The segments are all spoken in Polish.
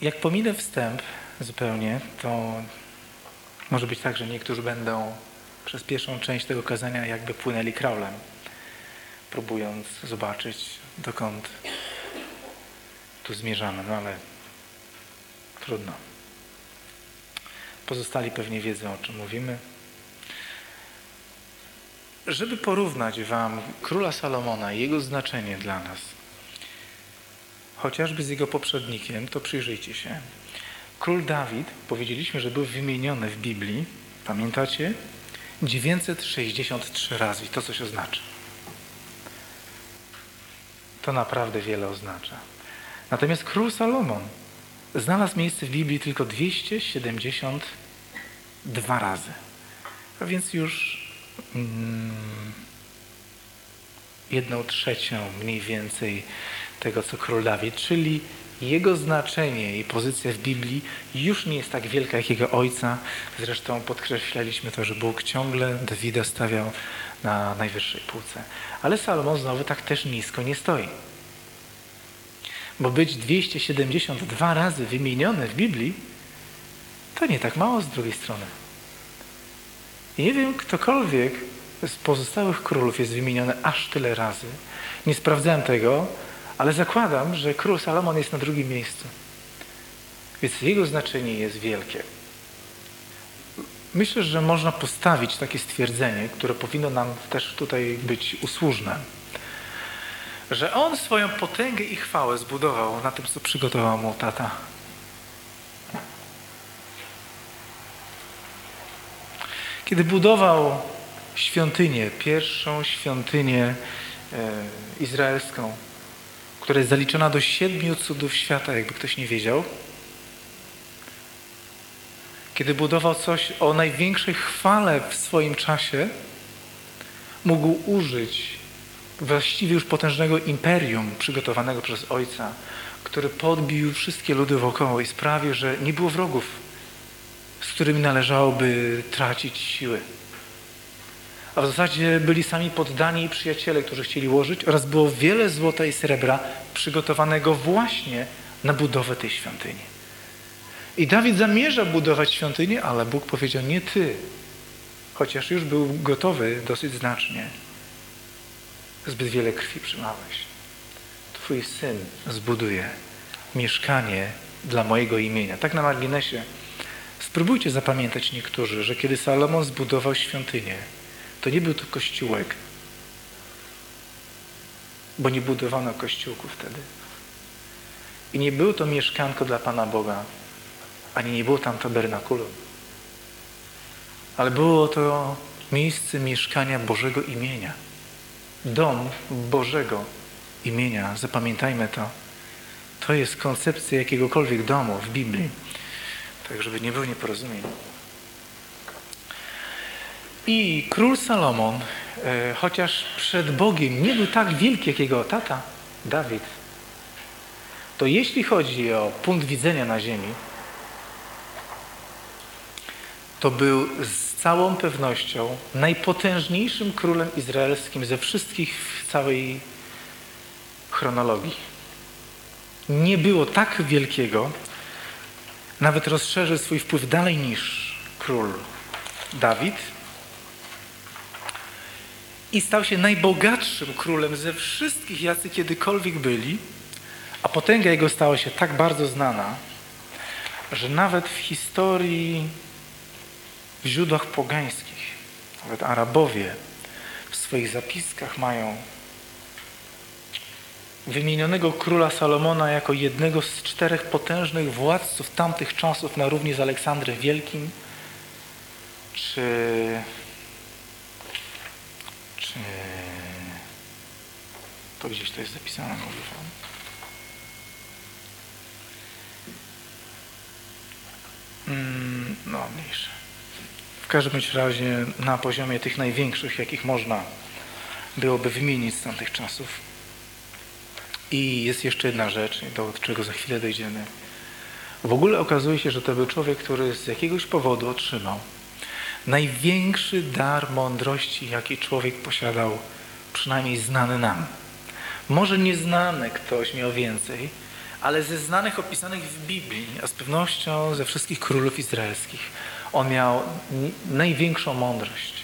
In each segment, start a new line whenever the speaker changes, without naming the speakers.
Jak pominę wstęp zupełnie, to może być tak, że niektórzy będą przez pierwszą część tego kazania jakby płynęli kraulem, próbując zobaczyć, dokąd tu zmierzamy, no ale trudno. Pozostali pewnie wiedzą, o czym mówimy. Żeby porównać wam króla Salomona i jego znaczenie dla nas, chociażby z jego poprzednikiem, to przyjrzyjcie się. Król Dawid, powiedzieliśmy, że był wymieniony w Biblii, pamiętacie? 963 razy i to coś oznacza. To naprawdę wiele oznacza. Natomiast król Salomon znalazł miejsce w Biblii tylko 272 razy. A więc już 1/3 mniej więcej tego, co król Dawid, czyli jego znaczenie i pozycja w Biblii już nie jest tak wielka jak jego ojca. Zresztą podkreślaliśmy to, że Bóg ciągle Dawida stawiał na najwyższej półce. Ale Salomon znowu tak też nisko nie stoi. Bo być 272 razy wymieniony w Biblii, to nie tak mało z drugiej strony. I nie wiem, ktokolwiek z pozostałych królów jest wymieniony aż tyle razy. Nie sprawdzałem tego, ale zakładam, że król Salomon jest na drugim miejscu. Więc jego znaczenie jest wielkie. Myślę, że można postawić takie stwierdzenie, które powinno nam też tutaj być usłużne, że on swoją potęgę i chwałę zbudował na tym, co przygotował mu tata. Kiedy budował świątynię, pierwszą świątynię izraelską, która jest zaliczona do 7 cudów świata, jakby ktoś nie wiedział. Kiedy budował coś o największej chwale w swoim czasie, mógł użyć właściwie już potężnego imperium przygotowanego przez ojca, który podbił wszystkie ludy wokoło i sprawił, że nie było wrogów, z którymi należałoby tracić siły. A w zasadzie byli sami poddani i przyjaciele, którzy chcieli łożyć, oraz było wiele złota i srebra przygotowanego właśnie na budowę tej świątyni. I Dawid zamierza budować świątynię, ale Bóg powiedział: nie ty, chociaż już był gotowy dosyć znacznie. Zbyt wiele krwi przelałeś. Twój syn zbuduje mieszkanie dla mojego imienia. Tak na marginesie. Spróbujcie zapamiętać niektórzy, że kiedy Salomon zbudował świątynię, to nie był to kościółek, bo nie budowano kościółków wtedy. I nie było to mieszkanko dla Pana Boga, ani nie było tam tabernakulum. Ale było to miejsce mieszkania Bożego imienia. Dom Bożego imienia. Zapamiętajmy to. To jest koncepcja jakiegokolwiek domu w Biblii. Tak, żeby nie było nieporozumień. I król Salomon, chociaż przed Bogiem nie był tak wielki jak jego tata Dawid, to jeśli chodzi o punkt widzenia na ziemi, to był z całą pewnością najpotężniejszym królem izraelskim ze wszystkich w całej chronologii. Nie było tak wielkiego, nawet rozszerzył swój wpływ dalej niż król Dawid i stał się najbogatszym królem ze wszystkich, jacy kiedykolwiek byli, a potęga jego stała się tak bardzo znana, że nawet w historii, w źródłach pogańskich, nawet Arabowie w swoich zapiskach mają wymienionego króla Salomona jako jednego z 4 potężnych władców tamtych czasów na równi z Aleksandrem Wielkim, czy to gdzieś to jest zapisane, mówię wam. No, mniejsze. W każdym razie na poziomie tych największych, jakich można byłoby wymienić z tamtych czasów. I jest jeszcze jedna rzecz, do czego za chwilę dojdziemy. W ogóle okazuje się, że to był człowiek, który z jakiegoś powodu otrzymał największy dar mądrości, jaki człowiek posiadał, przynajmniej znany nam. Może nieznany ktoś miał więcej, ale ze znanych opisanych w Biblii, a z pewnością ze wszystkich królów izraelskich, on miał największą mądrość.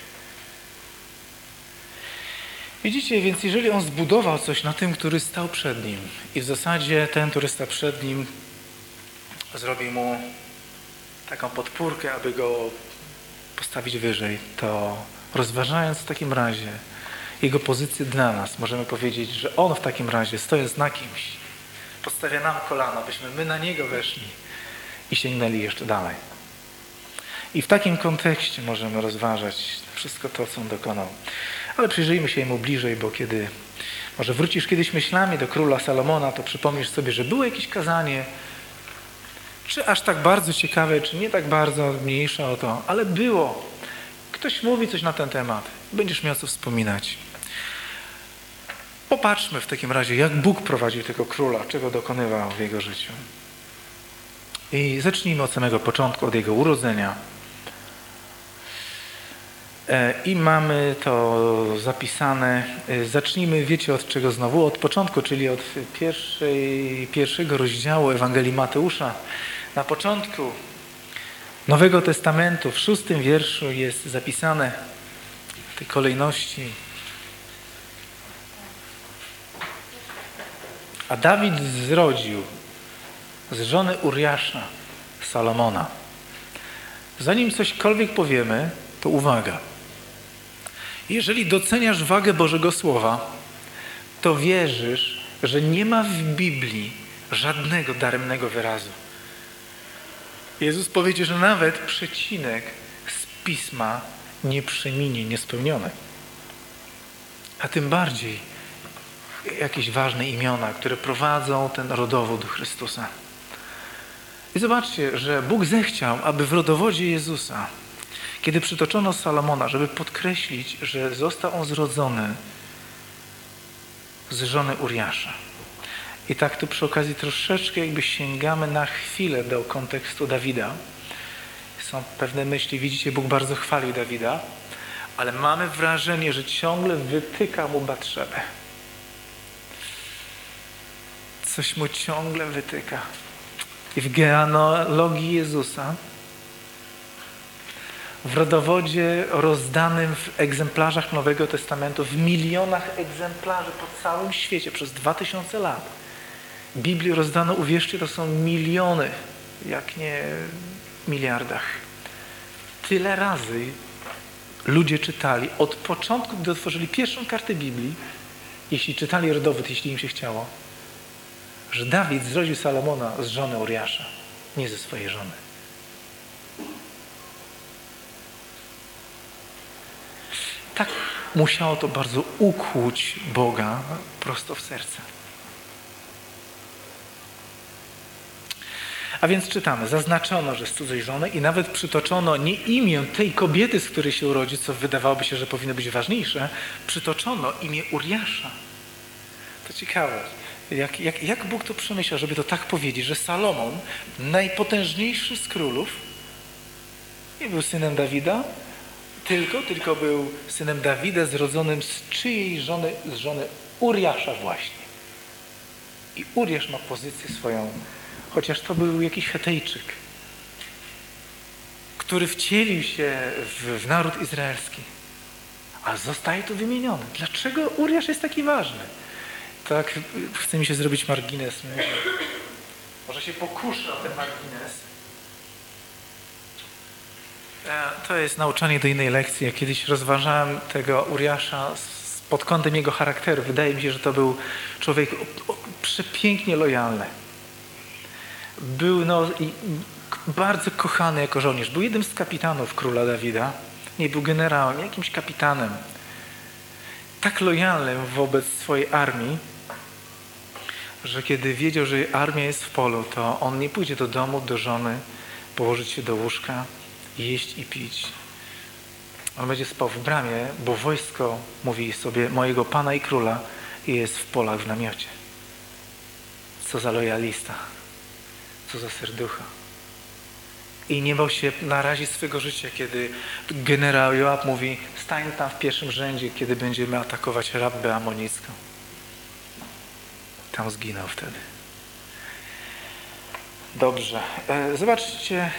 Widzicie, więc jeżeli on zbudował coś na tym, który stał przed nim i w zasadzie ten, który stał przed nim, zrobił mu taką podpórkę, aby go postawić wyżej, to rozważając w takim razie jego pozycję dla nas, możemy powiedzieć, że on w takim razie, stojąc na kimś, podstawia nam kolana, byśmy my na niego weszli i sięgnęli jeszcze dalej. I w takim kontekście możemy rozważać wszystko to, co on dokonał. Ale przyjrzyjmy się jemu bliżej, bo kiedy może wrócisz kiedyś myślami do króla Salomona, to przypomnisz sobie, że było jakieś kazanie, czy aż tak bardzo ciekawe, czy nie tak bardzo, mniejsza o to, ale było. Ktoś mówi coś na ten temat. Będziesz miał co wspominać. Popatrzmy w takim razie, jak Bóg prowadził tego króla, czego dokonywał w jego życiu. I zacznijmy od samego początku, od jego urodzenia. I mamy to zapisane. Zacznijmy, wiecie od czego znowu? Od początku, czyli od pierwszego rozdziału Ewangelii Mateusza. Na początku Nowego Testamentu, w 6 wierszu jest zapisane w tej kolejności. A Dawid zrodził z żony Uriasza Salomona. Zanim cośkolwiek powiemy, to uwaga. Jeżeli doceniasz wagę Bożego Słowa, to wierzysz, że nie ma w Biblii żadnego daremnego wyrazu. Jezus powiedział, że nawet przecinek z Pisma nie przeminie niespełniony. A tym bardziej jakieś ważne imiona, które prowadzą ten rodowód do Chrystusa. I zobaczcie, że Bóg zechciał, aby w rodowodzie Jezusa, kiedy przytoczono Salomona, żeby podkreślić, że został on zrodzony z żony Uriasza. I tak tu przy okazji troszeczkę jakby sięgamy na chwilę do kontekstu Dawida. Są pewne myśli, widzicie, Bóg bardzo chwalił Dawida, ale mamy wrażenie, że ciągle wytyka mu Batszebę. Coś mu ciągle wytyka. I w genealogii Jezusa, w rodowodzie rozdanym w egzemplarzach Nowego Testamentu, w milionach egzemplarzy po całym świecie przez 2000 lat, Biblii rozdano, uwierzcie, to są miliony, jak nie w miliardach. Tyle razy ludzie czytali, od początku, gdy otworzyli pierwszą kartę Biblii, jeśli czytali rodowód, jeśli im się chciało, że Dawid zrodził Salomona z żony Uriasza, nie ze swojej żony. Tak musiało to bardzo ukłuć Boga prosto w serce. A więc czytamy, zaznaczono, że z cudzej żony i nawet przytoczono nie imię tej kobiety, z której się urodzi, co wydawałoby się, że powinno być ważniejsze, przytoczono imię Uriasza. To ciekawe. Jak Bóg to przemyślał, żeby to tak powiedzieć, że Salomon, najpotężniejszy z królów, nie był synem Dawida, tylko był synem Dawida zrodzonym z czyjej żony? Z żony Uriasza właśnie. I Uriasz ma pozycję swoją, chociaż to był jakiś Chetejczyk, który wcielił się w naród izraelski. A zostaje tu wymieniony. Dlaczego Uriasz jest taki ważny? Tak, chce mi się zrobić margines. Może się pokuszę o ten margines. To jest nauczanie do innej lekcji. Ja kiedyś rozważałem tego Uriasza pod kątem jego charakteru. Wydaje mi się, że to był człowiek przepięknie lojalny. Był bardzo kochany jako żołnierz. Był jednym z kapitanów króla Dawida. Nie był generałem, jakimś kapitanem. Tak lojalnym wobec swojej armii, że kiedy wiedział, że armia jest w polu, to on nie pójdzie do domu, do żony, położyć się do łóżka, jeść i pić. On będzie spał w bramie, bo wojsko, mówi sobie, mojego pana i króla jest w polach w namiocie. Co za lojalista, co za serducha. I nie bał się narazić swego życia, kiedy generał Joab mówi, stań tam w pierwszym rzędzie, kiedy będziemy atakować Rabbę Amonicką. Tam zginął wtedy. Dobrze. Zobaczcie,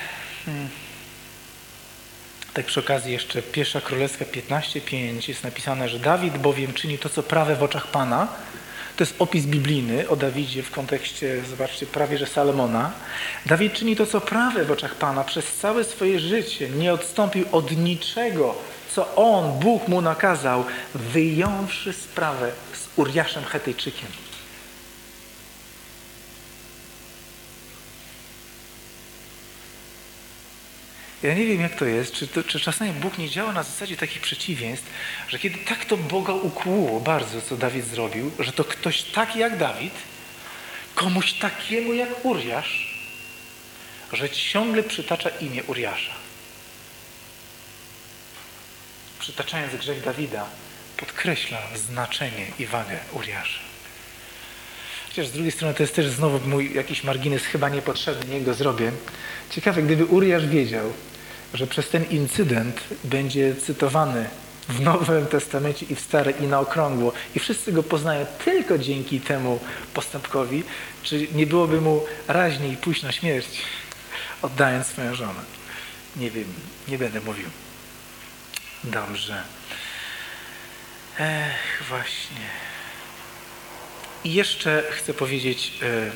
tak przy okazji jeszcze 1 Królewska 15:5 jest napisane, że Dawid bowiem czyni to, co prawe w oczach Pana. To jest opis biblijny o Dawidzie w kontekście, zobaczcie, prawie że Salomona. Dawid czyni to, co prawe w oczach Pana przez całe swoje życie. Nie odstąpił od niczego, co on, Bóg mu nakazał, wyjąwszy sprawę z Uriaszem Chetejczykiem. Ja nie wiem, jak to jest, czy czasami Bóg nie działa na zasadzie takich przeciwieństw, że kiedy tak to Boga ukłuło bardzo, co Dawid zrobił, że to ktoś taki jak Dawid, komuś takiemu jak Uriasz, że ciągle przytacza imię Uriasza. Przytaczając grzech Dawida, podkreśla znaczenie i wagę Uriasza. Chociaż z drugiej strony to jest też znowu mój jakiś margines chyba niepotrzebny, niech go zrobię. Ciekawe, gdyby Uriasz wiedział, że przez ten incydent będzie cytowany w Nowym Testamencie i w Starym i na okrągło i wszyscy go poznają tylko dzięki temu postępkowi, czy nie byłoby mu raźniej pójść na śmierć, oddając swoją żonę? Nie wiem, nie będę mówił. Dobrze. Właśnie. I jeszcze chcę powiedzieć,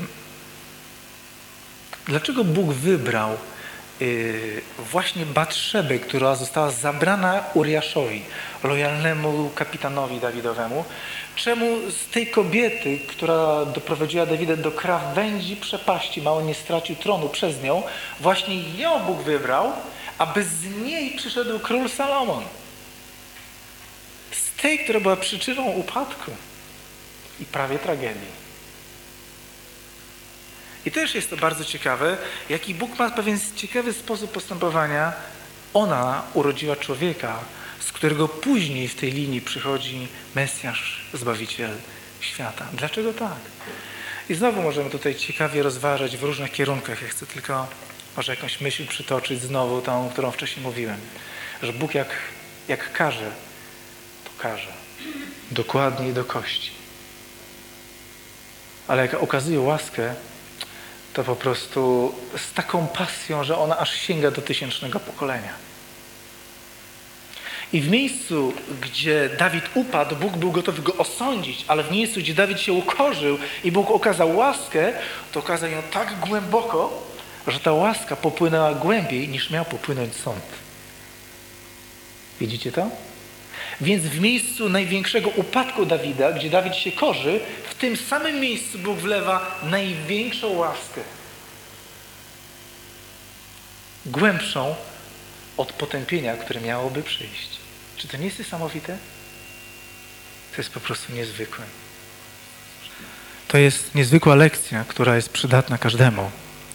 dlaczego Bóg wybrał właśnie Batszebę, która została zabrana Uriaszowi, lojalnemu kapitanowi Dawidowemu. Czemu z tej kobiety, która doprowadziła Dawida do krawędzi przepaści, mało nie stracił tronu przez nią, właśnie ją Bóg wybrał, aby z niej przyszedł król Salomon. Z tej, która była przyczyną upadku i prawie tragedii. I też jest to bardzo ciekawe, jaki Bóg ma pewien ciekawy sposób postępowania. Ona urodziła człowieka, z którego później w tej linii przychodzi Mesjasz, Zbawiciel świata. Dlaczego tak? I znowu możemy tutaj ciekawie rozważać w różnych kierunkach. Ja chcę tylko może jakąś myśl przytoczyć znowu tą, którą wcześniej mówiłem. Że Bóg jak każe, to każe. Dokładnie i do kości. Ale jak okazuje łaskę, to po prostu z taką pasją, że ona aż sięga do 1000 pokolenia. I w miejscu, gdzie Dawid upadł, Bóg był gotowy go osądzić, ale w miejscu, gdzie Dawid się ukorzył i Bóg okazał łaskę, to okazał ją tak głęboko, że ta łaska popłynęła głębiej, niż miał popłynąć sąd. Widzicie to? Więc w miejscu największego upadku Dawida, gdzie Dawid się korzy, w tym samym miejscu Bóg wlewa największą łaskę. Głębszą od potępienia, które miałoby przyjść. Czy to nie jest niesamowite? To jest po prostu niezwykłe. To jest niezwykła lekcja, która jest przydatna każdemu,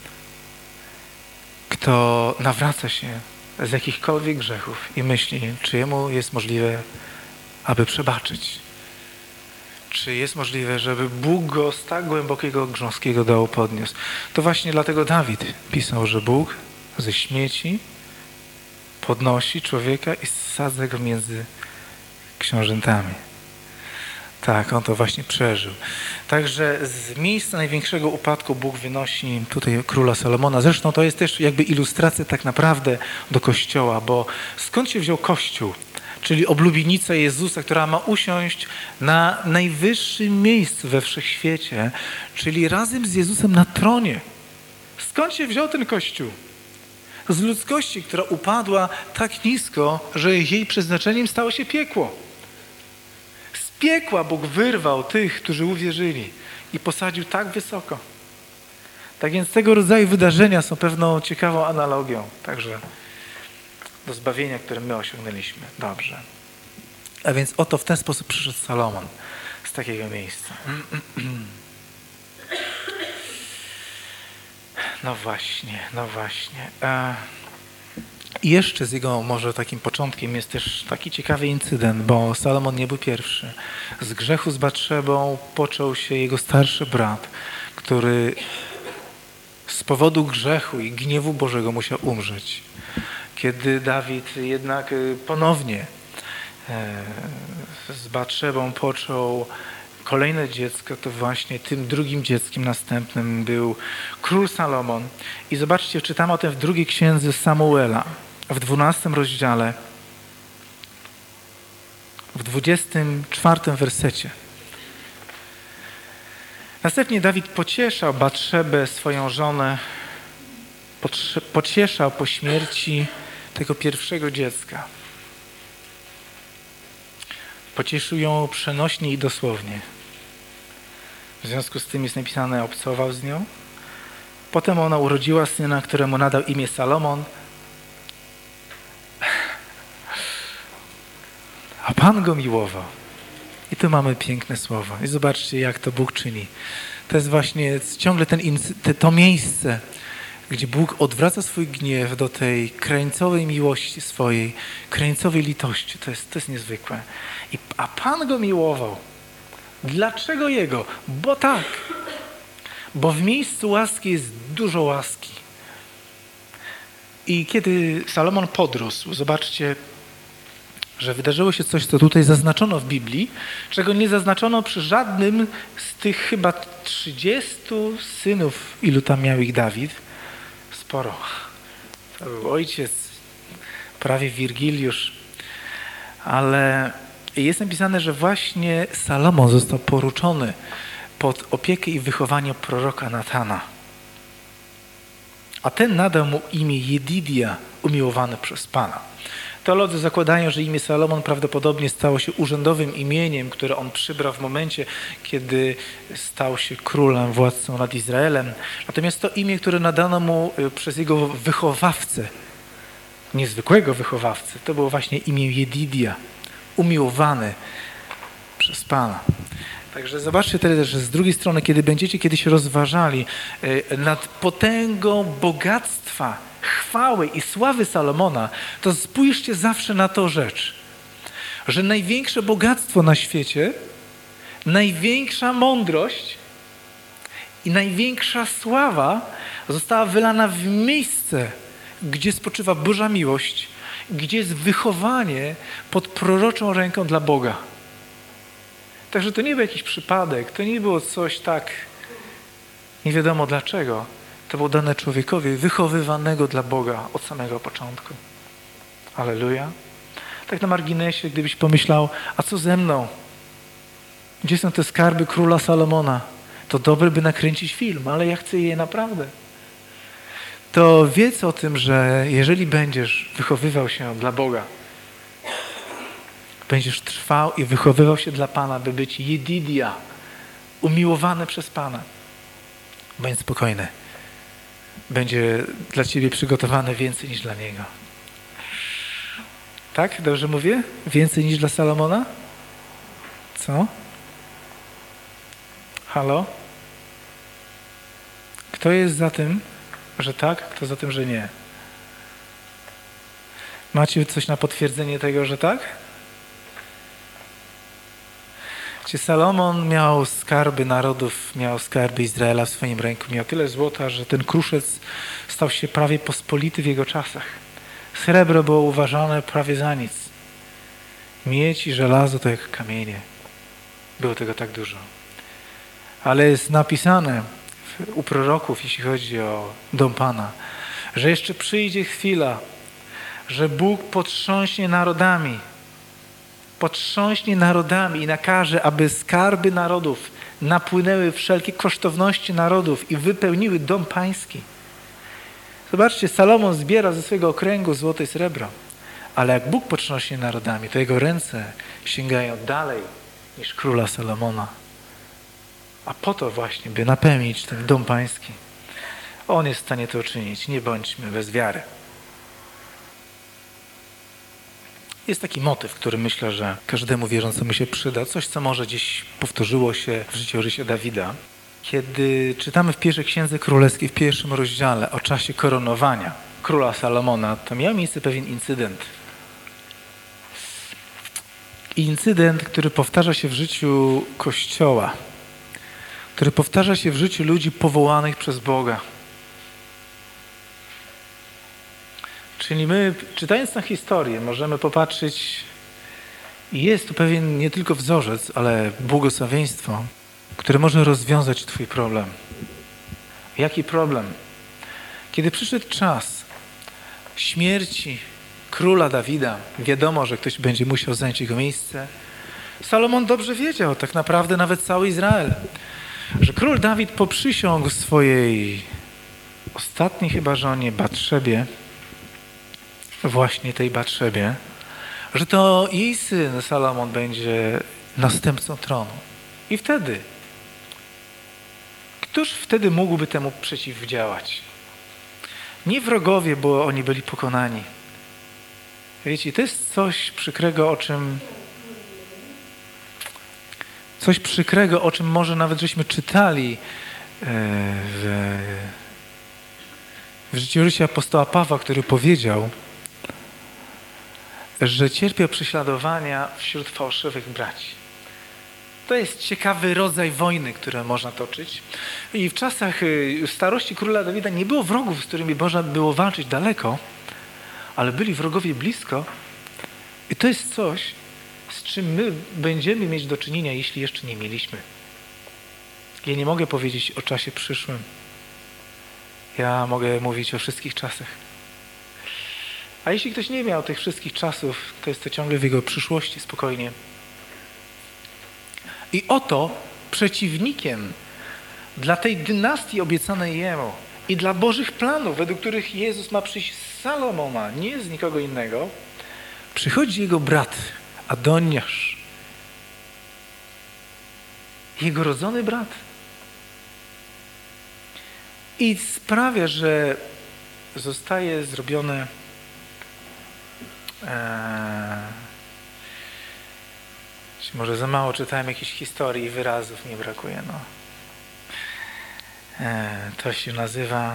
kto nawraca się z jakichkolwiek grzechów i myśli, czy jemu jest możliwe, aby przebaczyć. Czy jest możliwe, żeby Bóg go z tak głębokiego grząskiego dołu podniósł. To właśnie dlatego Dawid pisał, że Bóg ze śmieci podnosi człowieka i sadza go między książętami. Tak, on to właśnie przeżył. Także z miejsca największego upadku Bóg wynosi tutaj króla Salomona. Zresztą to jest też jakby ilustracja tak naprawdę do Kościoła, bo skąd się wziął Kościół? Czyli oblubienica Jezusa, która ma usiąść na najwyższym miejscu we wszechświecie, czyli razem z Jezusem na tronie. Skąd się wziął ten Kościół? Z ludzkości, która upadła tak nisko, że jej przeznaczeniem stało się piekło. Z piekła Bóg wyrwał tych, którzy uwierzyli i posadził tak wysoko. Tak więc tego rodzaju wydarzenia są pewną ciekawą analogią. Także do zbawienia, które my osiągnęliśmy. Dobrze. A więc oto w ten sposób przyszedł Salomon z takiego miejsca. No właśnie. I jeszcze z jego może takim początkiem jest też taki ciekawy incydent, bo Salomon nie był pierwszy. Z grzechu z Batszebą począł się jego starszy brat, który z powodu grzechu i gniewu Bożego musiał umrzeć. Kiedy Dawid jednak ponownie z Batszebą począł kolejne dziecko, to właśnie tym drugim dzieckiem następnym był król Salomon. I zobaczcie, czytamy o tym w drugiej księdze Samuela, w 12 rozdziale, w 24 wersecie. Następnie Dawid pocieszał Batszebę, swoją żonę, pocieszał po śmierci tego pierwszego dziecka. Pocieszył ją przenośnie i dosłownie. W związku z tym jest napisane, obcował z nią. Potem ona urodziła syna, któremu nadał imię Salomon. A Pan go miłował. I tu mamy piękne słowa. I zobaczcie, jak to Bóg czyni. To jest właśnie ciągle to miejsce, gdzie Bóg odwraca swój gniew do tej krańcowej miłości swojej, krańcowej litości. To jest niezwykłe. A Pan go miłował. Dlaczego Jego? Bo tak. Bo w miejscu łaski jest dużo łaski. I kiedy Salomon podrósł, zobaczcie, że wydarzyło się coś, co tutaj zaznaczono w Biblii, czego nie zaznaczono przy żadnym z tych chyba 30 synów, ilu tam miał ich Dawid. Sporo. To był ojciec, prawie Wirgiliusz. Ale jest napisane, że właśnie Salomon został poruczony pod opiekę i wychowanie proroka Natana. A ten nadał mu imię Jedidia, umiłowany przez Pana. Teolodzy zakładają, że imię Salomon prawdopodobnie stało się urzędowym imieniem, które on przybrał w momencie, kiedy stał się królem, władcą nad Izraelem. Natomiast to imię, które nadano mu przez jego wychowawcę, niezwykłego wychowawcę, to było właśnie imię Jedidia, umiłowany przez Pana. Także zobaczcie teraz, że z drugiej strony, kiedy będziecie kiedyś rozważali nad potęgą bogactwa, chwały i sławy Salomona, to spójrzcie zawsze na tą rzecz, że największe bogactwo na świecie, największa mądrość i największa sława została wylana w miejsce, gdzie spoczywa Boża miłość, gdzie jest wychowanie pod proroczą ręką dla Boga. Także to nie był jakiś przypadek, to nie było coś tak nie wiadomo dlaczego. To było dane człowiekowi wychowywanego dla Boga od samego początku. Alleluja. Tak na marginesie, gdybyś pomyślał, a co ze mną? Gdzie są te skarby króla Salomona? To dobre, by nakręcić film, ale ja chcę je naprawdę. To wiedz o tym, że jeżeli będziesz wychowywał się dla Boga, będziesz trwał i wychowywał się dla Pana, by być Jedidia, umiłowany przez Pana. Bądź spokojny. Będzie dla ciebie przygotowane więcej niż dla niego. Tak? Dobrze mówię? Więcej niż dla Salomona? Co? Halo? Kto jest za tym, że tak? Kto za tym, że nie? Macie coś na potwierdzenie tego, że tak? Salomon miał skarby narodów, miał skarby Izraela w swoim ręku. Miał tyle złota, że ten kruszec stał się prawie pospolity w jego czasach. Srebro było uważane prawie za nic. Miedź i żelazo to jak kamienie. Było tego tak dużo. Ale jest napisane u proroków, jeśli chodzi o dom Pana, że jeszcze przyjdzie chwila, że Bóg potrząśnie narodami i nakaże, aby skarby narodów napłynęły wszelkie kosztowności narodów i wypełniły dom pański. Zobaczcie, Salomon zbiera ze swojego okręgu złoto i srebro, ale jak Bóg potrząśnie narodami, to jego ręce sięgają dalej niż króla Salomona. A po to właśnie, by napełnić ten dom pański. On jest w stanie to uczynić. Nie bądźmy bez wiary. Jest taki motyw, który myślę, że każdemu wierzącemu się przyda. Coś, co może gdzieś powtórzyło się w życiorysie Dawida. Kiedy czytamy w pierwszej Księdze Królewskiej, w 1 rozdziale o czasie koronowania króla Salomona, to miał miejsce pewien incydent. Incydent, który powtarza się w życiu Kościoła, który powtarza się w życiu ludzi powołanych przez Boga. Czyli my, czytając tę historię, możemy popatrzeć I jest to pewien nie tylko wzorzec, ale błogosławieństwo, które może rozwiązać twój problem. Jaki problem? Kiedy przyszedł czas śmierci króla Dawida, wiadomo, że ktoś będzie musiał zająć jego miejsce. Salomon dobrze wiedział, tak naprawdę nawet cały Izrael, że król Dawid poprzysiągł swojej ostatniej chyba żonie Batszebie, właśnie tej Batszebie, że to jej syn Salomon będzie następcą tronu. I wtedy, któż wtedy mógłby temu przeciwdziałać? Nie wrogowie, bo oni byli pokonani. Wiecie, to jest coś przykrego, o czym może nawet żeśmy czytali w życiorysie apostoła Pawła, który powiedział, że cierpiał prześladowania wśród fałszywych braci. To jest ciekawy rodzaj wojny, które można toczyć. I w czasach starości króla Dawida nie było wrogów, z którymi można było walczyć daleko, ale byli wrogowie blisko. I to jest coś, z czym my będziemy mieć do czynienia, jeśli jeszcze nie mieliśmy. Ja nie mogę powiedzieć o czasie przyszłym. Ja mogę mówić o wszystkich czasach. A jeśli ktoś nie miał tych wszystkich czasów, to jest to ciągle w jego przyszłości, spokojnie. I oto przeciwnikiem dla tej dynastii obiecanej Jemu i dla Bożych planów, według których Jezus ma przyjść z Salomona, nie z nikogo innego, przychodzi jego brat Adoniasz, jego rodzony brat. I sprawia, że zostaje zrobione może za mało czytałem jakichś historii i wyrazów mi brakuje. No. To się nazywa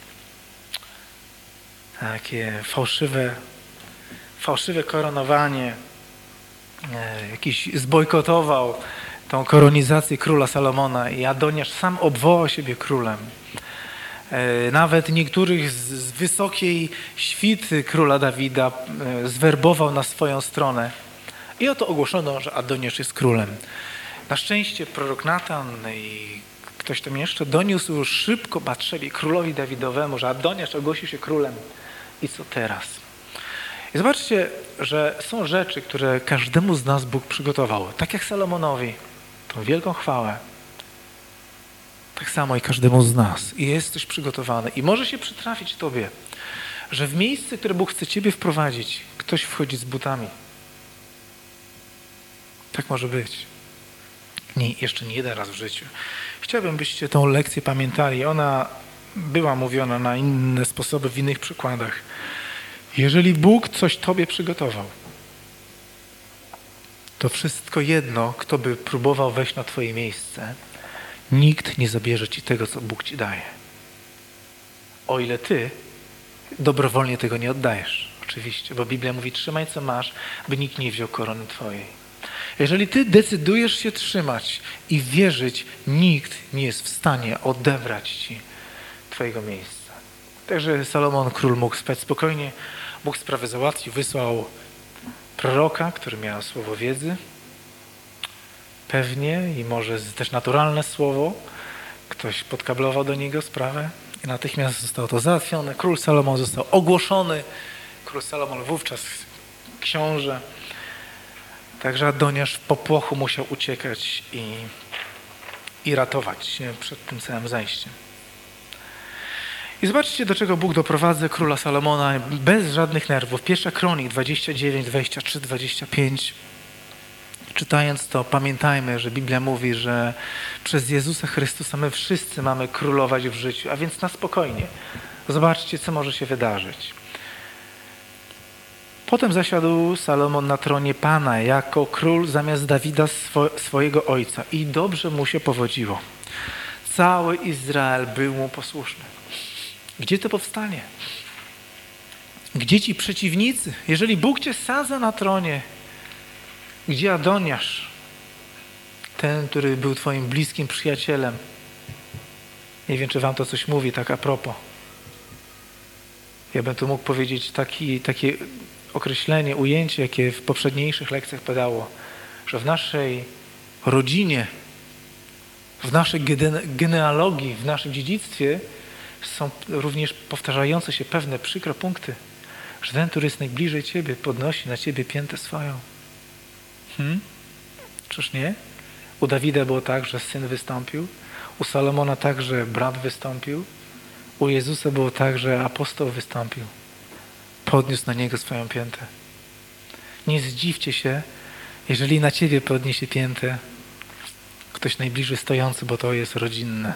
takie fałszywe koronowanie. Jakiś zbojkotował tą koronizację króla Salomona i Adoniasz sam obwołał siebie królem. Nawet niektórych z wysokiej świty króla Dawida zwerbował na swoją stronę. I oto ogłoszono, że Adoniasz jest królem. Na szczęście prorok Natan i ktoś tam jeszcze doniósł szybko Batszebie, królowi Dawidowemu, że Adoniasz ogłosił się królem. I co teraz? I zobaczcie, że są rzeczy, które każdemu z nas Bóg przygotował. Tak jak Salomonowi, tą wielką chwałę. Tak samo i każdemu z nas. I jest coś przygotowane. I może się przytrafić tobie, że w miejsce, które Bóg chce ciebie wprowadzić, ktoś wchodzi z butami. Tak może być. Nie, jeszcze nie jeden raz w życiu. Chciałbym, byście tą lekcję pamiętali. Ona była mówiona na inne sposoby, w innych przykładach. Jeżeli Bóg coś tobie przygotował, to wszystko jedno, kto by próbował wejść na twoje miejsce, nikt nie zabierze ci tego, co Bóg ci daje. O ile ty dobrowolnie tego nie oddajesz. Oczywiście, bo Biblia mówi, trzymaj co masz, by nikt nie wziął korony twojej. Jeżeli ty decydujesz się trzymać i wierzyć, nikt nie jest w stanie odebrać ci twojego miejsca. Także Salomon, król, mógł spać spokojnie, Bóg sprawę załatwił, wysłał proroka, który miał słowo wiedzy, pewnie i może też naturalne słowo. Ktoś podkablował do niego sprawę i natychmiast zostało to załatwione. Król Salomon został ogłoszony. Król Salomon wówczas książę. Także Adoniasz w popłochu musiał uciekać i ratować się przed tym całym zajściem. I zobaczcie, do czego Bóg doprowadza króla Salomona bez żadnych nerwów. 1 Kronik 29, 23, 25. Czytając to, pamiętajmy, że Biblia mówi, że przez Jezusa Chrystusa my wszyscy mamy królować w życiu, a więc na spokojnie. Zobaczcie, co może się wydarzyć. Potem zasiadł Salomon na tronie Pana jako król zamiast Dawida swojego ojca i dobrze mu się powodziło. Cały Izrael był mu posłuszny. Gdzie to powstanie? Gdzie ci przeciwnicy? Jeżeli Bóg cię sadza na tronie, gdzie Adoniasz? Ten, który był twoim bliskim przyjacielem. Nie wiem, czy wam to coś mówi, tak a propos. Ja bym tu mógł powiedzieć takie określenie, ujęcie, jakie w poprzedniejszych lekcjach padało, że w naszej rodzinie, w naszej genealogii, w naszym dziedzictwie są również powtarzające się pewne przykre punkty, że ten, który jest najbliżej Ciebie, podnosi na Ciebie piętę swoją. Czyż nie? U Dawida było tak, że syn wystąpił, u Salomona tak, że brat wystąpił, u Jezusa było tak, że apostoł wystąpił. Podniósł na Niego swoją piętę. Nie zdziwcie się, jeżeli na Ciebie podniesie piętę ktoś najbliżej stojący, bo to jest rodzinne.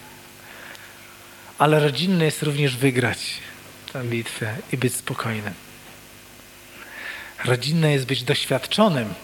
Ale rodzinne jest również wygrać tę bitwę i być spokojnym. Rodzinne jest być doświadczonym.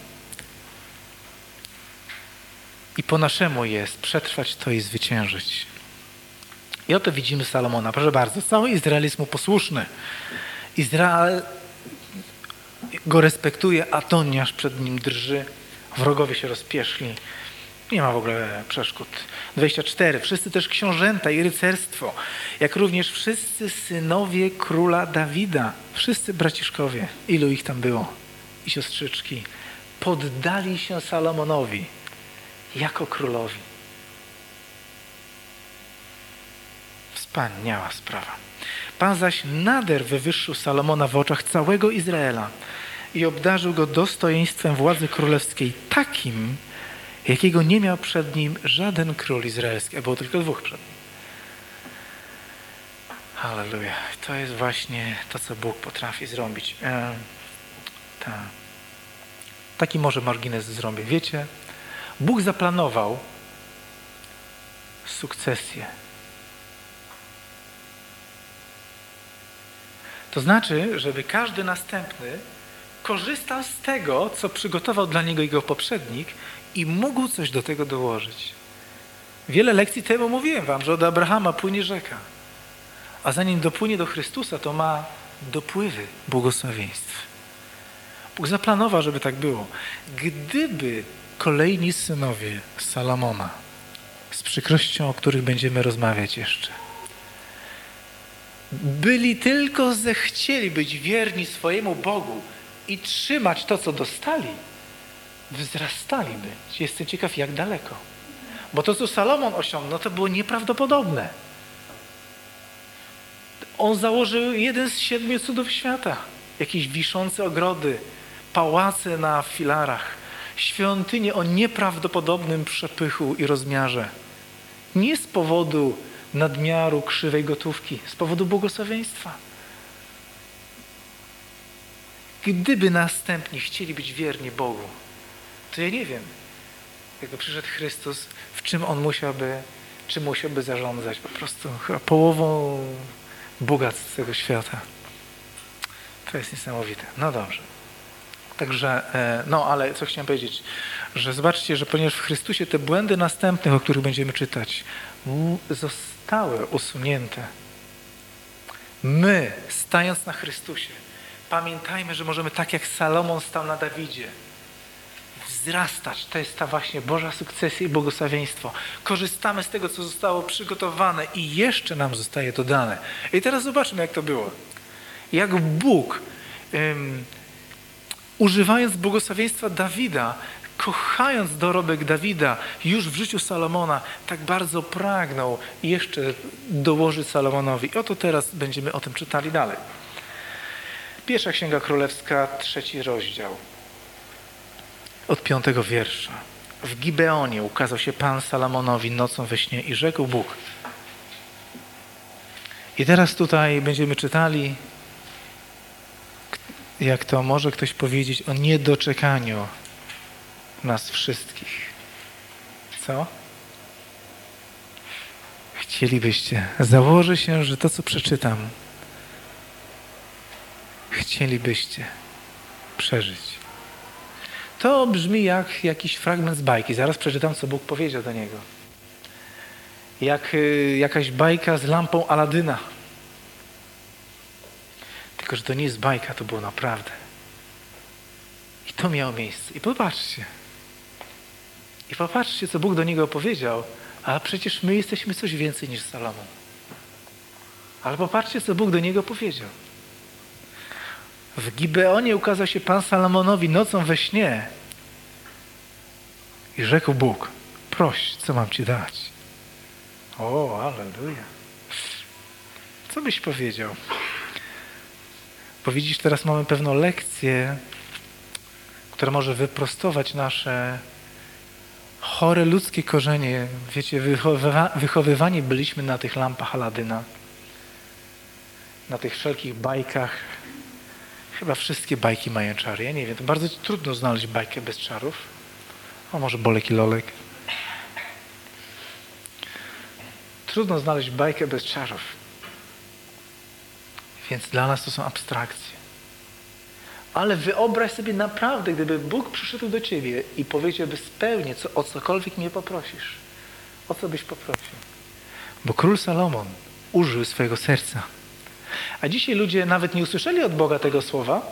I po naszemu jest przetrwać to i zwyciężyć. I oto widzimy Salomona. Proszę bardzo, cały Izrael jest mu posłuszny. Izrael go respektuje, Adoniasz przed nim drży. Wrogowie się rozpieszli. Nie ma w ogóle przeszkód. 24. Wszyscy też książęta i rycerstwo, jak również wszyscy synowie króla Dawida, wszyscy braciszkowie, ilu ich tam było, i siostrzyczki, poddali się Salomonowi jako królowi. Wspaniała sprawa. Pan zaś nader wywyższył Salomona w oczach całego Izraela i obdarzył go dostojeństwem władzy królewskiej takim, jakiego nie miał przed nim żaden król izraelski, a było tylko dwóch przed nim. Halleluja. To jest właśnie to, co Bóg potrafi zrobić. Taki może margines zrobię. Wiecie, Bóg zaplanował sukcesję. To znaczy, żeby każdy następny korzystał z tego, co przygotował dla niego jego poprzednik i mógł coś do tego dołożyć. Wiele lekcji temu mówiłem wam, że od Abrahama płynie rzeka, a zanim dopłynie do Chrystusa, to ma dopływy błogosławieństw. Bóg zaplanował, żeby tak było. Gdyby kolejni synowie Salomona, z przykrością, o których będziemy rozmawiać jeszcze, byli tylko zechcieli być wierni swojemu Bogu i trzymać to, co dostali, wzrastaliby. Jestem ciekaw, jak daleko. Bo to, co Salomon osiągnął, to było nieprawdopodobne. On założył jeden z 7 cudów świata. Jakieś wiszące ogrody, pałace na filarach, świątynie o nieprawdopodobnym przepychu i rozmiarze. Nie z powodu nadmiaru krzywej gotówki, z powodu błogosławieństwa. Gdyby następni chcieli być wierni Bogu, to ja nie wiem, jakby przyszedł Chrystus, czym musiałby zarządzać. Po prostu chyba połową bogactw tego świata. To jest niesamowite. No dobrze. Także, ale co chciałem powiedzieć, że zobaczcie, że ponieważ w Chrystusie te błędy następnych, o których będziemy czytać, zostały usunięte. My, stając na Chrystusie, pamiętajmy, że możemy tak jak Salomon stał na Dawidzie, wzrastać. To jest ta właśnie Boża sukcesja i błogosławieństwo. Korzystamy z tego, co zostało przygotowane i jeszcze nam zostaje dodane. I teraz zobaczmy, jak to było. Jak Bóg, używając błogosławieństwa Dawida, kochając dorobek Dawida już w życiu Salomona, tak bardzo pragnął jeszcze dołożyć Salomonowi. I oto teraz będziemy o tym czytali dalej. Pierwsza Księga Królewska, 3 rozdział. Od 5 wiersza. W Gibeonie ukazał się Pan Salomonowi nocą we śnie i rzekł Bóg. I teraz tutaj będziemy czytali, jak to może ktoś powiedzieć, o niedoczekaniu nas wszystkich. Co? Chcielibyście, założę się, że to, co przeczytam, chcielibyście przeżyć. To brzmi jak jakiś fragment z bajki. Zaraz przeczytam, co Bóg powiedział do niego. Jak jakaś bajka z lampą Aladyna. Tylko, że to nie jest bajka, to było naprawdę. I to miało miejsce. I popatrzcie, co Bóg do niego opowiedział, a przecież my jesteśmy coś więcej niż Salomon. Ale popatrzcie, co Bóg do niego powiedział. W Gibeonie ukazał się Pan Salomonowi nocą we śnie i rzekł Bóg, proś, co mam ci dać? O, halleluja. Co byś powiedział? Bo widzisz, teraz mamy pewną lekcję, która może wyprostować nasze chore ludzkie korzenie. Wiecie, wychowywani byliśmy na tych lampach Aladyna, na tych wszelkich bajkach. Chyba wszystkie bajki mają czary. Ja nie wiem, to bardzo trudno znaleźć bajkę bez czarów. A może Bolek i Lolek. Trudno znaleźć bajkę bez czarów. Więc dla nas to są abstrakcje. Ale wyobraź sobie naprawdę, gdyby Bóg przyszedł do ciebie i powiedziałby spełnię, o cokolwiek mnie poprosisz. O co byś poprosił? Bo król Salomon użył swojego serca. A dzisiaj ludzie nawet nie usłyszeli od Boga tego słowa,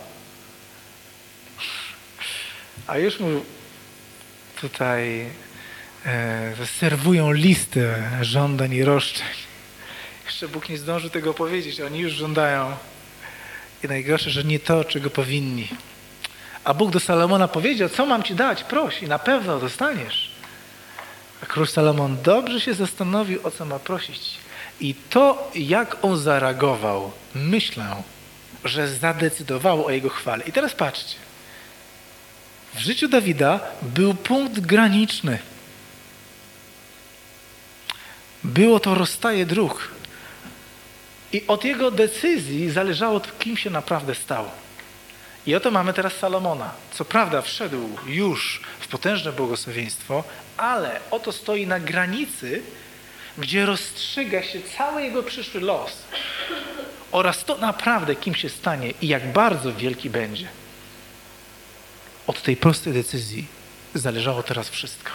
a już mu tutaj serwują listę żądań i roszczeń. Jeszcze Bóg nie zdąży tego powiedzieć, oni już żądają. I najgorsze, że nie to, czego powinni. A Bóg do Salomona powiedział, co mam ci dać? Proś i na pewno dostaniesz. A król Salomon dobrze się zastanowił, o co ma prosić. I to, jak on zareagował, myślę, że zadecydowało o jego chwale. I teraz patrzcie. W życiu Dawida był punkt graniczny. Było to rozstaje dróg. I od jego decyzji zależało, kim się naprawdę stał. I oto mamy teraz Salomona. Co prawda wszedł już w potężne błogosławieństwo, ale oto stoi na granicy, gdzie rozstrzyga się cały jego przyszły los. Oraz to naprawdę, kim się stanie i jak bardzo wielki będzie. Od tej prostej decyzji zależało teraz wszystko.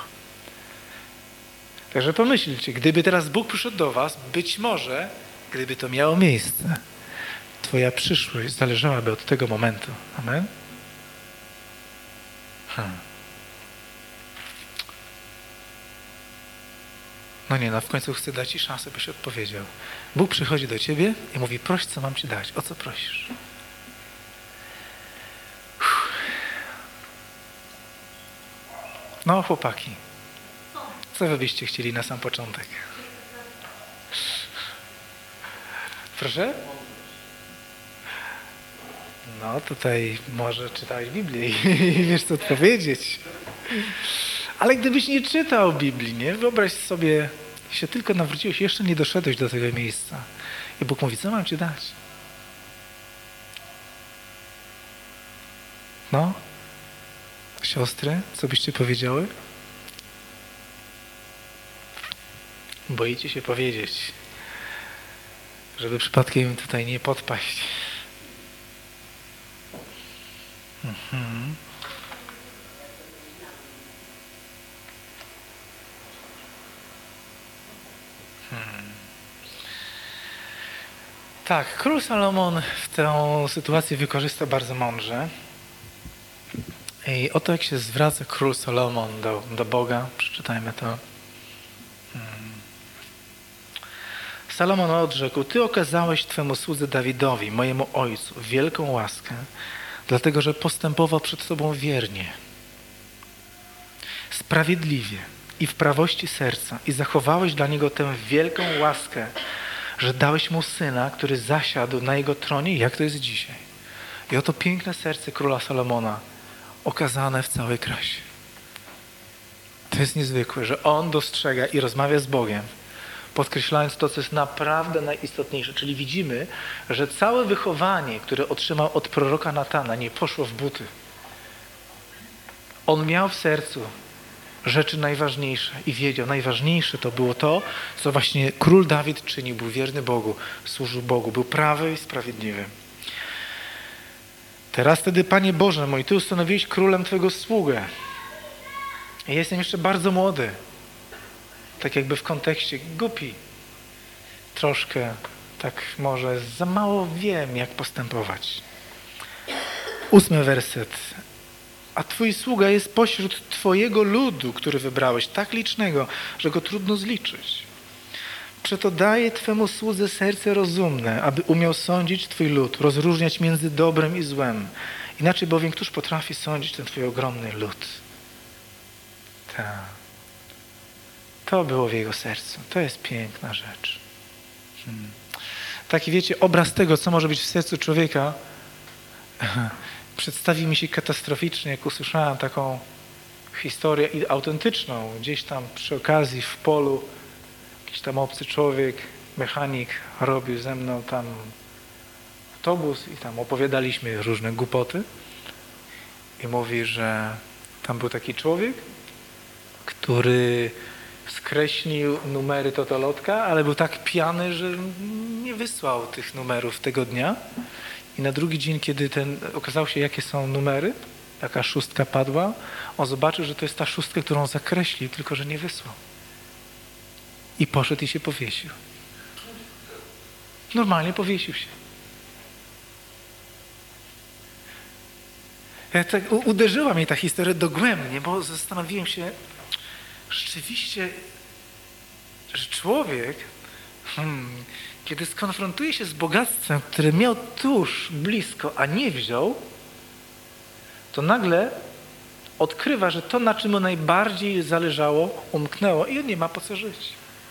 Także pomyślcie, gdyby teraz Bóg przyszedł do was, być może, gdyby to miało miejsce, twoja przyszłość zależałaby od tego momentu. Amen? No nie, w końcu chcę dać ci szansę, byś odpowiedział. Bóg przychodzi do ciebie i mówi, proś, co mam ci dać. O co prosisz? No, chłopaki, co wy byście chcieli na sam początek? Proszę? No, tutaj może czytałeś Biblię i wiesz, co odpowiedzieć. Ale gdybyś nie czytał Biblii, nie? Wyobraź sobie, się tylko nawróciłeś, jeszcze nie doszedłeś do tego miejsca. I Bóg mówi, co mam ci dać? No? Siostry, co byście powiedziały? Boicie się powiedzieć, żeby przypadkiem tutaj nie podpaść. Tak, król Salomon w tę sytuację wykorzystał bardzo mądrze. I oto jak się zwraca król Salomon do Boga, przeczytajmy to. Salomon odrzekł, Ty okazałeś Twemu słudze Dawidowi, mojemu ojcu, wielką łaskę, dlatego że postępował przed Tobą wiernie, sprawiedliwie i w prawości serca i zachowałeś dla niego tę wielką łaskę, że dałeś mu syna, który zasiadł na jego tronie, jak to jest dzisiaj. I oto piękne serce króla Salomona, okazane w całej krasie. To jest niezwykłe, że on dostrzega i rozmawia z Bogiem, podkreślając to, co jest naprawdę najistotniejsze. Czyli widzimy, że całe wychowanie, które otrzymał od proroka Natana, nie poszło w buty. On miał w sercu rzeczy najważniejsze i wiedział, najważniejsze to było to, co właśnie król Dawid czynił, był wierny Bogu, służył Bogu, był prawy i sprawiedliwy. Teraz wtedy, Panie Boże mój, Ty ustanowiłeś królem Twego sługę. Ja jestem jeszcze bardzo młody. Tak jakby w kontekście głupi. Troszkę, tak może za mało wiem, jak postępować. 8 werset. A Twój sługa jest pośród Twojego ludu, który wybrałeś, tak licznego, że go trudno zliczyć. Przeto daję Twemu słudze serce rozumne, aby umiał sądzić Twój lud, rozróżniać między dobrem i złem. Inaczej bowiem któż potrafi sądzić ten Twój ogromny lud? Tak. To było w jego sercu. To jest piękna rzecz. Taki, wiecie, obraz tego, co może być w sercu człowieka, przedstawi mi się katastroficznie, jak usłyszałem taką historię autentyczną. Gdzieś tam przy okazji w polu jakiś tam obcy człowiek, mechanik robił ze mną tam autobus i tam opowiadaliśmy różne głupoty. I mówi, że tam był taki człowiek, który skreślił numery totolotka, ale był tak pijany, że nie wysłał tych numerów tego dnia. I na drugi dzień, kiedy okazało się, jakie są numery, taka szóstka padła, on zobaczył, że to jest ta szóstka, którą zakreślił, tylko że nie wysłał. I poszedł i się powiesił. Normalnie powiesił się. Uderzyła mnie ta historia dogłębnie, bo zastanowiłem się, rzeczywiście, że człowiek, kiedy skonfrontuje się z bogactwem, które miał tuż, blisko, a nie wziął, to nagle odkrywa, że to, na czym mu najbardziej zależało, umknęło i on nie ma po co żyć.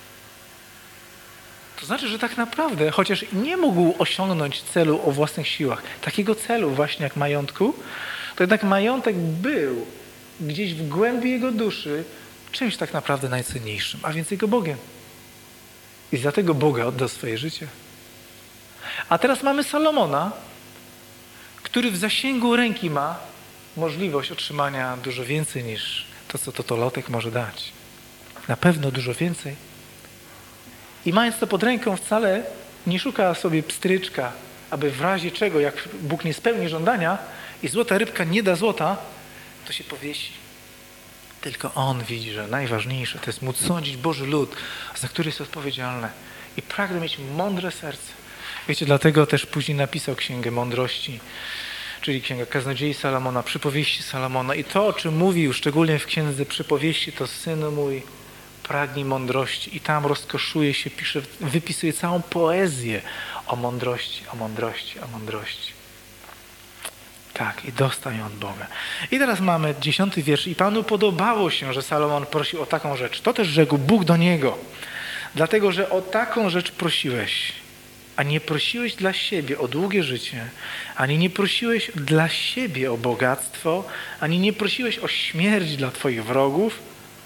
To znaczy, że tak naprawdę, chociaż nie mógł osiągnąć celu o własnych siłach, takiego celu właśnie jak majątku, to jednak majątek był gdzieś w głębi jego duszy czymś tak naprawdę najcenniejszym, a więc jego Bogiem. I za tego Boga oddał swoje życie. A teraz mamy Salomona, który w zasięgu ręki ma możliwość otrzymania dużo więcej niż to, co totolotek może dać. Na pewno dużo więcej. I mając to pod ręką wcale nie szuka sobie pstryczka, aby w razie czego, jak Bóg nie spełni żądania i złota rybka nie da złota, to się powiesi. Tylko on widzi, że najważniejsze to jest móc sądzić Boży lud, za który jest odpowiedzialny. I pragnę mieć mądre serce. Wiecie, dlatego też później napisał Księgę Mądrości, czyli Księga Kaznodziei Salomona, Przypowieści Salomona. I to, o czym mówił, szczególnie w Księdze Przypowieści, to synu mój, pragnij mądrości. I tam rozkoszuje się, pisze, wypisuje całą poezję o mądrości, o mądrości, o mądrości. Tak, i dostał ją od Boga. I teraz mamy 10 wiersz. I Panu podobało się, że Salomon prosił o taką rzecz. To też rzekł Bóg do niego. Dlatego, że o taką rzecz prosiłeś, a nie prosiłeś dla siebie o długie życie, ani nie prosiłeś dla siebie o bogactwo, ani nie prosiłeś o śmierć dla Twoich wrogów,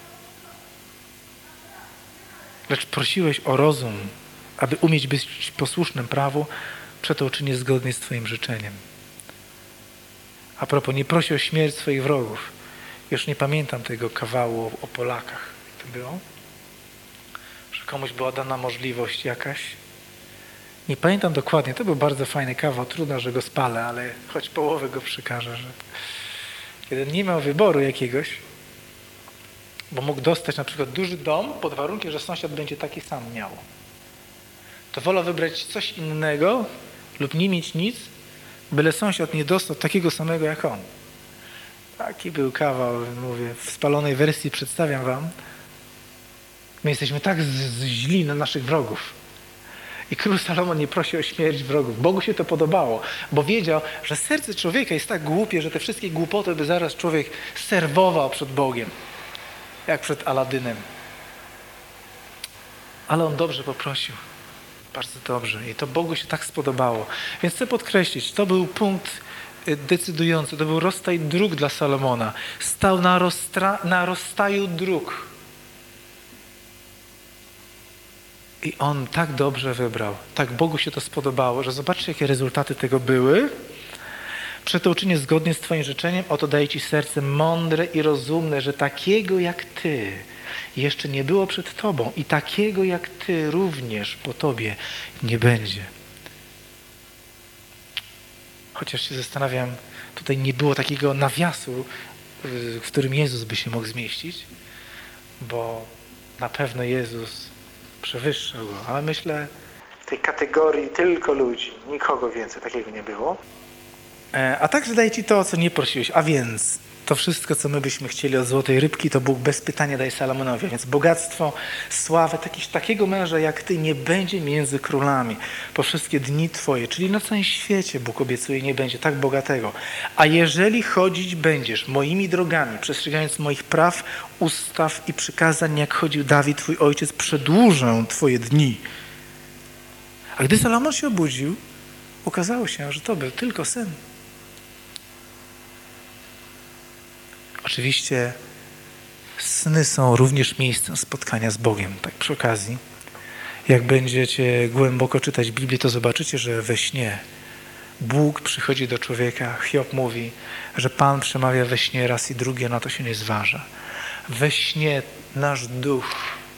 lecz prosiłeś o rozum, aby umieć być posłusznym prawu, przeto uczynię zgodnie z Twoim życzeniem. A propos, nie prosi o śmierć swoich wrogów. Już nie pamiętam tego kawału o Polakach. Jak to było? Że komuś była dana możliwość jakaś. Nie pamiętam dokładnie. To był bardzo fajny kawał. Trudno, że go spalę, ale choć połowę go przekażę. Że kiedy nie miał wyboru jakiegoś, bo mógł dostać na przykład duży dom pod warunkiem, że sąsiad będzie taki sam miał. To wolał wybrać coś innego lub nie mieć nic, byle sąsiad nie dostał takiego samego jak on. Taki był kawał, mówię, w spalonej wersji przedstawiam wam. My jesteśmy tak źli na naszych wrogów. I król Salomon nie prosi o śmierć wrogów. Bogu się to podobało, bo wiedział, że serce człowieka jest tak głupie, że te wszystkie głupoty by zaraz człowiek serwował przed Bogiem, jak przed Aladynem. Ale on dobrze poprosił. Bardzo dobrze. I to Bogu się tak spodobało. Więc chcę podkreślić, to był punkt decydujący. To był rozstaj dróg dla Salomona. Stał na rozstaju dróg. I on tak dobrze wybrał. Tak Bogu się to spodobało, że zobaczcie, jakie rezultaty tego były. Przeto uczynię zgodnie z Twoim życzeniem, oto daję Ci serce mądre i rozumne, że takiego jak Ty jeszcze nie było przed Tobą i takiego jak Ty również po Tobie nie będzie. Chociaż się zastanawiam, tutaj nie było takiego nawiasu, w którym Jezus by się mógł zmieścić, bo na pewno Jezus przewyższał go, ale myślę, w tej kategorii tylko ludzi, nikogo więcej takiego nie było. A także daję Ci to, o co nie prosiłeś, a więc to wszystko, co my byśmy chcieli od złotej rybki, to Bóg bez pytania daje Salomonowi. Więc bogactwo, sławę, takiego męża jak ty nie będzie między królami po wszystkie dni twoje. Czyli na całym świecie Bóg obiecuje, nie będzie tak bogatego. A jeżeli chodzić będziesz moimi drogami, przestrzegając moich praw, ustaw i przykazań, jak chodził Dawid, twój ojciec, przedłużę twoje dni. A gdy Salomon się obudził, okazało się, że to był tylko sen. Oczywiście sny są również miejscem spotkania z Bogiem. Tak przy okazji, jak będziecie głęboko czytać Biblię, to zobaczycie, że we śnie Bóg przychodzi do człowieka. Hiob mówi, że Pan przemawia we śnie raz i drugi, na to się nie zważa. We śnie nasz duch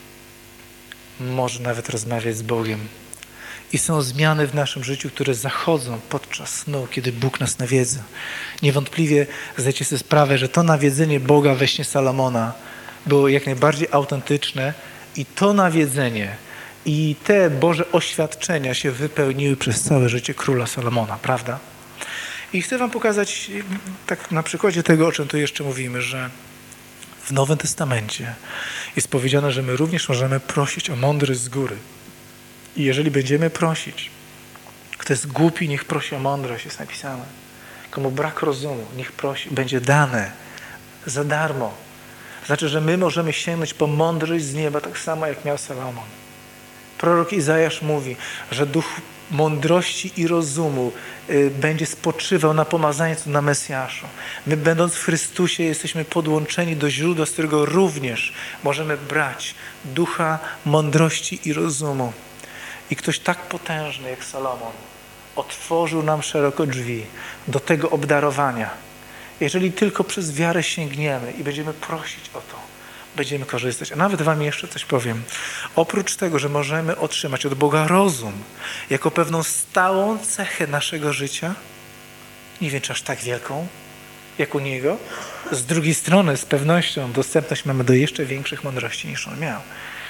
może nawet rozmawiać z Bogiem. I są zmiany w naszym życiu, które zachodzą podczas snu, kiedy Bóg nas nawiedza. Niewątpliwie zdajcie sobie sprawę, że to nawiedzenie Boga we śnie Salomona było jak najbardziej autentyczne i to nawiedzenie i te Boże oświadczenia się wypełniły przez całe życie króla Salomona, prawda? I chcę wam pokazać tak na przykładzie tego, o czym tu jeszcze mówimy, że w Nowym Testamencie jest powiedziane, że my również możemy prosić o mądrość z góry. I jeżeli będziemy prosić, kto jest głupi, niech prosi o mądrość, jest napisane. Komu brak rozumu, niech prosi, będzie dane za darmo. Znaczy, że my możemy sięgnąć po mądrość z nieba, tak samo jak miał Salomon. Prorok Izajasz mówi, że duch mądrości i rozumu będzie spoczywał na pomazańcu, na Mesjaszu. My, będąc w Chrystusie, jesteśmy podłączeni do źródła, z którego również możemy brać ducha mądrości i rozumu. I ktoś tak potężny jak Salomon otworzył nam szeroko drzwi do tego obdarowania. Jeżeli tylko przez wiarę sięgniemy i będziemy prosić o to, będziemy korzystać. A nawet wam jeszcze coś powiem. Oprócz tego, że możemy otrzymać od Boga rozum jako pewną stałą cechę naszego życia, nie wiem, czy aż tak wielką, jak u Niego, z drugiej strony z pewnością dostępność mamy do jeszcze większych mądrości niż On miał.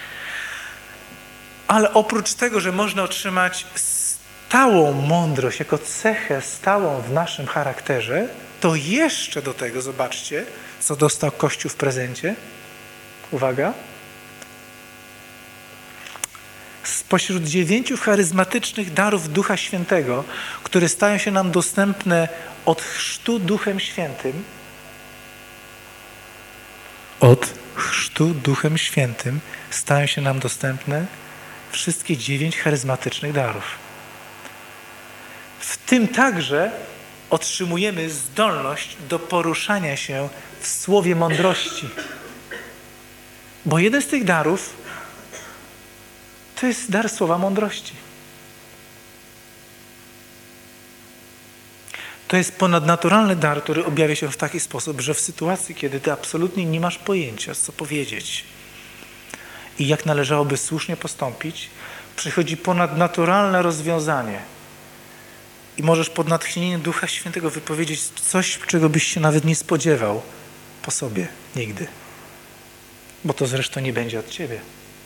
Ale oprócz tego, że można otrzymać stałą mądrość jako cechę stałą w naszym charakterze, to jeszcze do tego, zobaczcie, co dostał Kościół w prezencie. Uwaga. Spośród 9 charyzmatycznych darów Ducha Świętego, które stają się nam dostępne od chrztu Duchem Świętym, stają się nam dostępne wszystkie 9 charyzmatycznych darów. W tym także otrzymujemy zdolność do poruszania się w słowie mądrości. Bo jeden z tych darów to jest dar słowa mądrości. To jest ponadnaturalny dar, który objawia się w taki sposób, że w sytuacji, kiedy ty absolutnie nie masz pojęcia, co powiedzieć i jak należałoby słusznie postąpić, przychodzi ponadnaturalne rozwiązanie. I możesz pod natchnieniem Ducha Świętego wypowiedzieć coś, czego byś się nawet nie spodziewał po sobie nigdy. Bo to zresztą nie będzie od ciebie.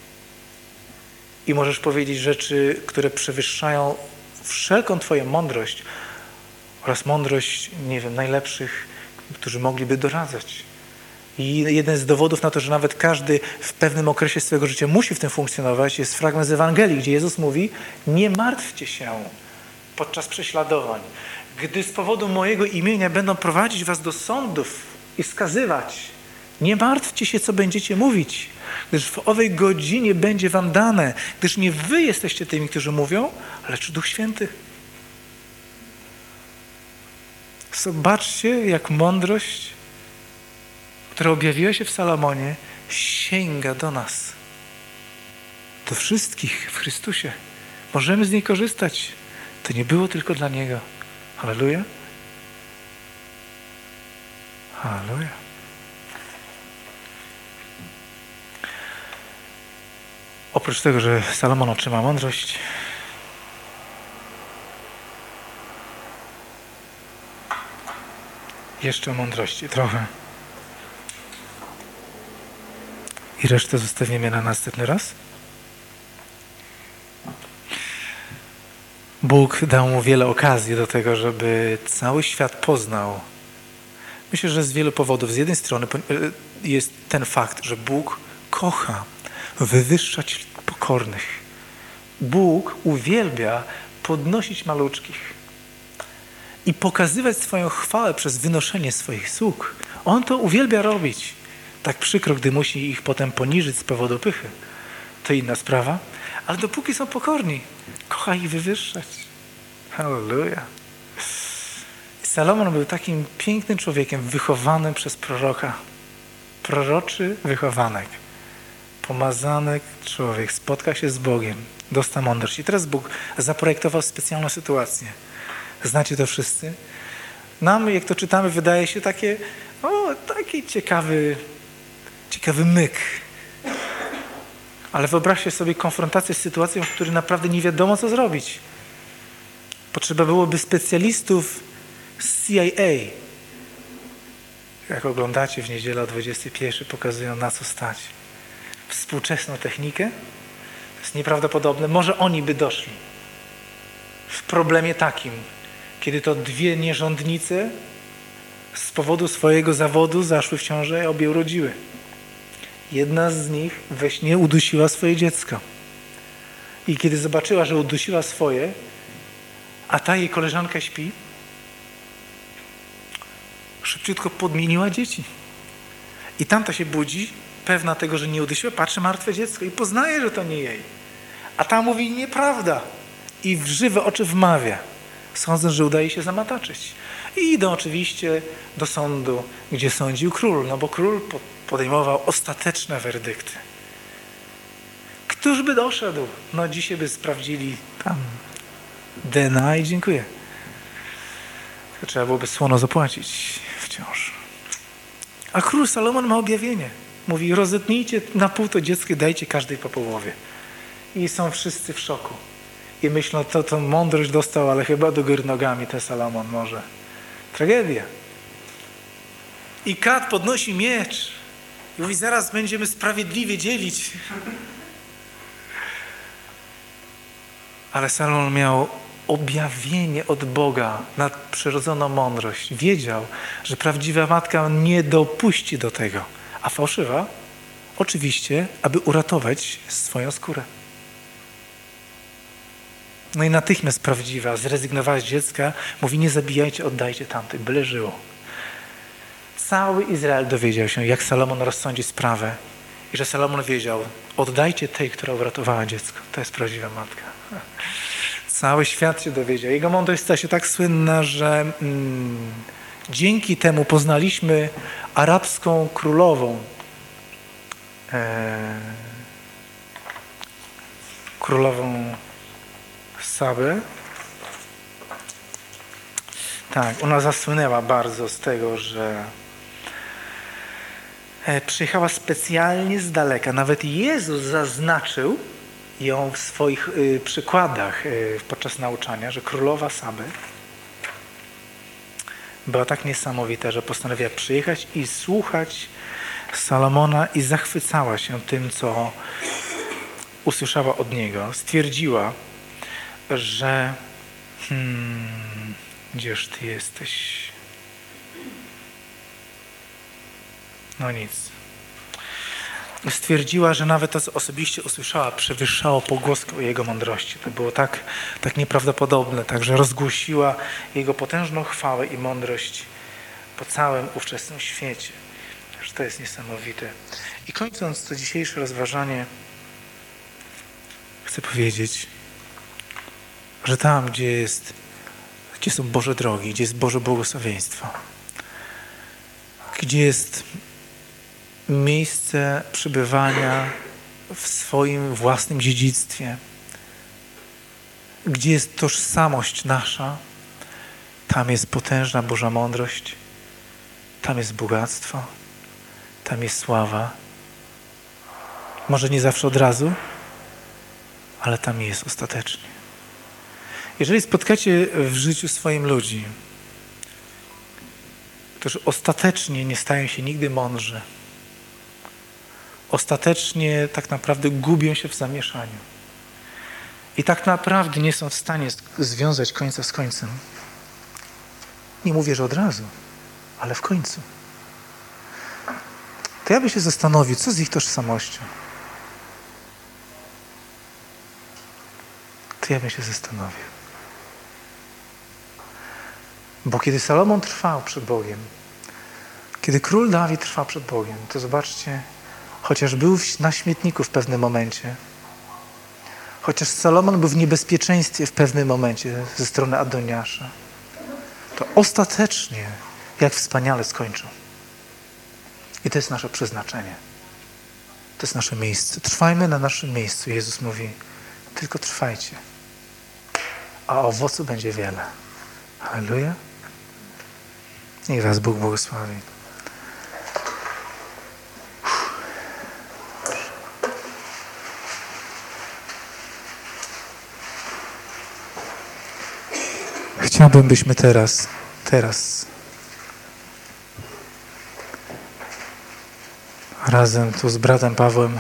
I możesz powiedzieć rzeczy, które przewyższają wszelką twoją mądrość oraz mądrość, nie wiem, najlepszych, którzy mogliby doradzać. I jeden z dowodów na to, że nawet każdy w pewnym okresie swojego życia musi w tym funkcjonować, jest fragment z Ewangelii, gdzie Jezus mówi: nie martwcie się podczas prześladowań, gdy z powodu mojego imienia będą prowadzić was do sądów i skazywać. Nie martwcie się, co będziecie mówić, gdyż w owej godzinie będzie wam dane, gdyż nie wy jesteście tymi, którzy mówią, lecz Duch Święty. Zobaczcie, jak mądrość, która objawiła się w Salomonie, sięga do nas. Do wszystkich w Chrystusie. Możemy z niej korzystać. To nie było tylko dla Niego. Halleluja. Halleluja. Oprócz tego, że Salomon otrzyma mądrość, jeszcze o mądrości trochę. I resztę zostawimy na następny raz. Bóg dał mu wiele okazji do tego, żeby cały świat poznał, Myślę, że z wielu powodów. Z jednej strony jest ten fakt, że Bóg kocha wywyższać pokornych. Bóg uwielbia podnosić maluczkich i pokazywać swoją chwałę przez wynoszenie swoich sług. On to uwielbia robić. Tak przykro, gdy musi ich potem poniżyć z powodu pychy. To inna sprawa. Ale dopóki są pokorni, kocha ich wywyższać. Halleluja. Salomon był takim pięknym człowiekiem, wychowanym przez proroka. Proroczy wychowanek. Pomazany człowiek spotka się z Bogiem, dostał mądrość. I teraz Bóg zaprojektował specjalną sytuację. Znacie to wszyscy? Nam, jak to czytamy, wydaje się taki ciekawy myk. Ale wyobraźcie sobie konfrontację z sytuacją, w której naprawdę nie wiadomo, co zrobić. Potrzeba byłoby specjalistów z CIA. Jak oglądacie w niedzielę o 21, pokazują, na co stać. Współczesną technikę. To jest nieprawdopodobne. Może oni by doszli. W problemie takim, kiedy to dwie nierządnice z powodu swojego zawodu zaszły w ciążę i obie urodziły. Jedna z nich we śnie udusiła swoje dziecko. I kiedy zobaczyła, że udusiła swoje, a ta jej koleżanka śpi, szybciutko podmieniła dzieci. I tamta się budzi, pewna tego, że nie udusiła, patrzy martwe dziecko i poznaje, że to nie jej. A ta mówi nieprawda i w żywe oczy wmawia, sądząc, że udaje się zamataczyć. I idą oczywiście do sądu, gdzie sądził król, no bo król podejmował ostateczne werdykty. Któż by doszedł? No dzisiaj by sprawdzili tam DNA i dziękuję. To trzeba byłoby słono zapłacić wciąż. A król Salomon ma objawienie. Mówi, rozetnijcie na pół to dziecko i dajcie każdej po połowie. I są wszyscy w szoku. I myślą, to mądrość dostał, ale chyba do góry nogami ten Salomon może. Tragedia. I kat podnosi miecz. I mówi, zaraz będziemy sprawiedliwie dzielić. Ale Salomon miał objawienie od Boga, nadprzyrodzoną mądrość. Wiedział, że prawdziwa matka nie dopuści do tego, a fałszywa oczywiście, aby uratować swoją skórę. No i natychmiast prawdziwa zrezygnowała z dziecka, mówi, nie zabijajcie, oddajcie tamtej, byle żyło. Cały Izrael dowiedział się, jak Salomon rozsądzi sprawę i że Salomon wiedział, oddajcie tej, która uratowała dziecko. To jest prawdziwa matka. Cały świat się dowiedział. Jego mądrość stała się tak słynna, że dzięki temu poznaliśmy arabską królową. Królową Sabę. Tak, ona zasłynęła bardzo z tego, że przyjechała specjalnie z daleka. Nawet Jezus zaznaczył ją w swoich przykładach podczas nauczania, że królowa Saby była tak niesamowita, że postanowiła przyjechać i słuchać Salomona i zachwycała się tym, co usłyszała od niego. Stwierdziła, że gdzież ty jesteś? No nic. Stwierdziła, że nawet to, co osobiście usłyszała, przewyższało pogłoską jego mądrości. To było tak nieprawdopodobne, także rozgłosiła jego potężną chwałę i mądrość po całym ówczesnym świecie. Że to jest niesamowite. I kończąc to dzisiejsze rozważanie, chcę powiedzieć, że tam, gdzie są Boże drogi, gdzie jest Boże błogosławieństwo, gdzie jest miejsce przebywania w swoim własnym dziedzictwie, gdzie jest tożsamość nasza, tam jest potężna Boża mądrość, tam jest bogactwo, tam jest sława. Może nie zawsze od razu, ale tam jest ostatecznie. Jeżeli spotkacie w życiu swoim ludzi, którzy ostatecznie nie stają się nigdy mądrzy, ostatecznie tak naprawdę gubią się w zamieszaniu i tak naprawdę nie są w stanie związać końca z końcem. Nie mówię, że od razu, ale w końcu. To ja bym się zastanowił, co z ich tożsamością? To ja bym się zastanowił. Bo kiedy Salomon trwał przed Bogiem, kiedy król Dawid trwał przed Bogiem, to zobaczcie, chociaż był na śmietniku w pewnym momencie, chociaż Salomon był w niebezpieczeństwie w pewnym momencie ze strony Adoniasza, to ostatecznie jak wspaniale skończył. I to jest nasze przeznaczenie. To jest nasze miejsce. Trwajmy na naszym miejscu. Jezus mówi, tylko trwajcie, a owocu będzie wiele. Halleluja. Niech was Bóg błogosławi. Chciałbym, byśmy teraz razem tu z bratem Pawłem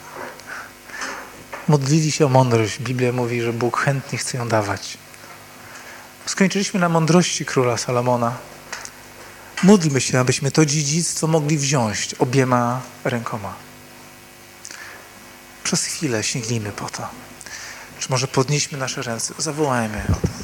modlili się o mądrość. Biblia mówi, że Bóg chętnie chce ją dawać. Skończyliśmy na mądrości króla Salomona. Módlmy się, abyśmy to dziedzictwo mogli wziąć obiema rękoma. Przez chwilę sięgnijmy po to. Czy może podnieśmy nasze ręce? Zawołajmy o to.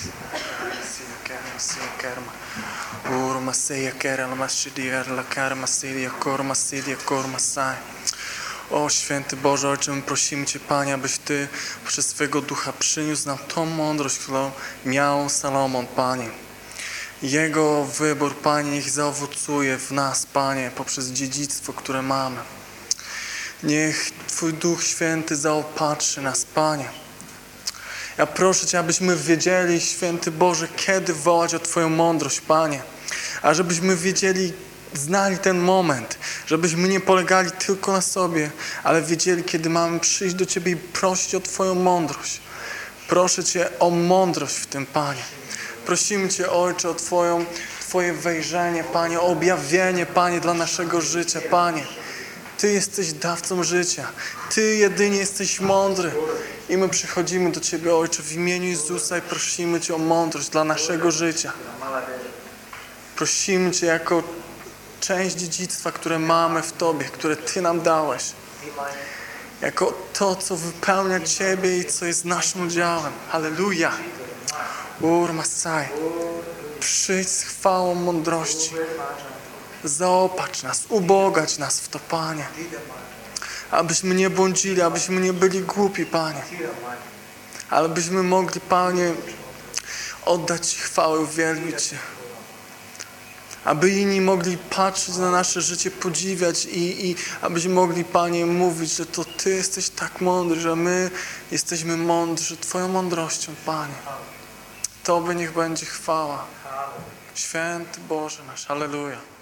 O święty Boże, Ojcze, my prosimy Cię, Panie, abyś Ty przez swego Ducha przyniósł nam tą mądrość, którą miał Salomon, Panie. Jego wybór, Panie, niech zaowocuje w nas, Panie, poprzez dziedzictwo, które mamy. Niech Twój Duch Święty zaopatrzy nas, Panie. Ja proszę Cię, abyśmy wiedzieli, święty Boże, kiedy wołać o Twoją mądrość, Panie. A żebyśmy wiedzieli, znali ten moment, żebyśmy nie polegali tylko na sobie, ale wiedzieli, kiedy mamy przyjść do Ciebie i prosić o Twoją mądrość. Proszę Cię o mądrość w tym, Panie. Prosimy Cię, Ojcze, o Twoje wejrzenie, Panie, o objawienie, Panie, dla naszego życia, Panie. Ty jesteś dawcą życia. Ty jedynie jesteś mądry. I my przychodzimy do Ciebie, Ojcze, w imieniu Jezusa i prosimy Cię o mądrość dla naszego życia. Prosimy Cię jako część dziedzictwa, które mamy w Tobie, które Ty nam dałeś. Jako to, co wypełnia Ciebie i co jest naszym udziałem. Halleluja. Urmasaj. Przyjdź z chwałą mądrości. Zaopatrz nas, ubogać nas w to, Panie. Abyśmy nie błądzili, abyśmy nie byli głupi, Panie. Ale byśmy mogli, Panie, oddać Ci chwałę, uwielbić Cię. Aby inni mogli patrzeć na nasze życie, podziwiać i abyśmy mogli, Panie, mówić, że to Ty jesteś tak mądry, że my jesteśmy mądrzy Twoją mądrością, Panie. Tobie niech będzie chwała. Święty Boże nasz. Halleluja.